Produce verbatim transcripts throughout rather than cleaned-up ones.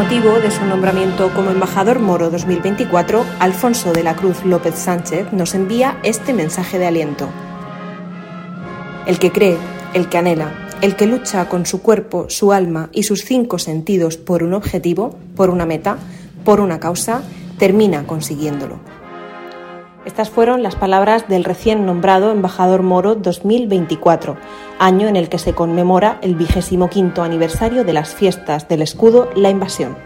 motivo de su nombramiento como embajador moro dos mil veinticuatro, Alfonso de la Cruz López Sánchez nos envía este mensaje de aliento. El que cree, el que anhela, el que lucha con su cuerpo, su alma y sus cinco sentidos por un objetivo, por una meta, por una causa, termina consiguiéndolo. Estas fueron las palabras del recién nombrado embajador moro dos mil veinticuatro, año en el que se conmemora el vigésimo quinto aniversario de las fiestas del escudo La Invasión.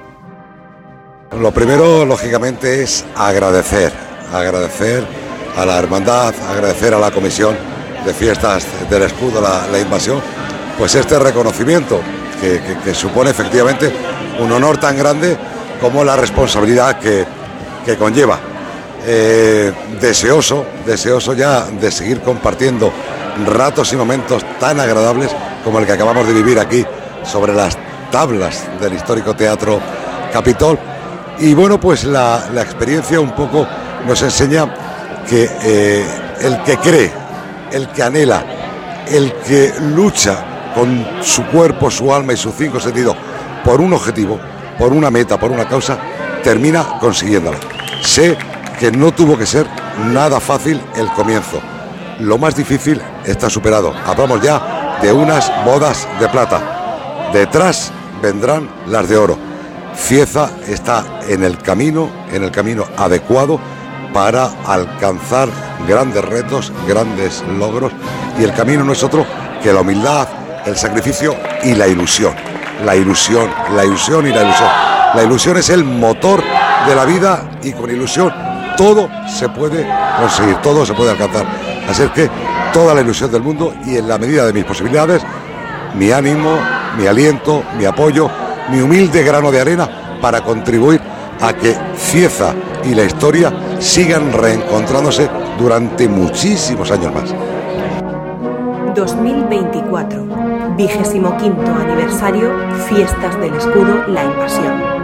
Lo primero, lógicamente, es agradecer, agradecer a la hermandad, agradecer a la Comisión de Fiestas del Escudo La, la Invasión, pues este reconocimiento que, que, que supone efectivamente un honor tan grande como la responsabilidad que, que conlleva. Eh, deseoso, deseoso ya de seguir compartiendo ratos y momentos tan agradables como el que acabamos de vivir aquí sobre las tablas del histórico Teatro Capitol. Y bueno, pues la, la experiencia un poco nos enseña que eh, el que cree, el que anhela, el que lucha con su cuerpo, su alma y sus cinco sentidos por un objetivo, por una meta, por una causa, termina consiguiéndola. Sé que no tuvo que ser nada fácil el comienzo. Lo más difícil está superado. Hablamos ya de unas bodas de plata. Detrás vendrán las de oro. Cieza está en el camino, en el camino adecuado para alcanzar grandes retos, grandes logros, y el camino no es otro que la humildad, el sacrificio y la ilusión. La ilusión, la ilusión y la ilusión. La ilusión es el motor de la vida y con ilusión todo se puede conseguir, todo se puede alcanzar. Así es que toda la ilusión del mundo y en la medida de mis posibilidades, mi ánimo, mi aliento, mi apoyo, mi humilde grano de arena para contribuir a que Cieza y la historia sigan reencontrándose durante muchísimos años más. dos mil veinticuatro, vigésimo quinto aniversario, Fiestas del Escudo La Invasión.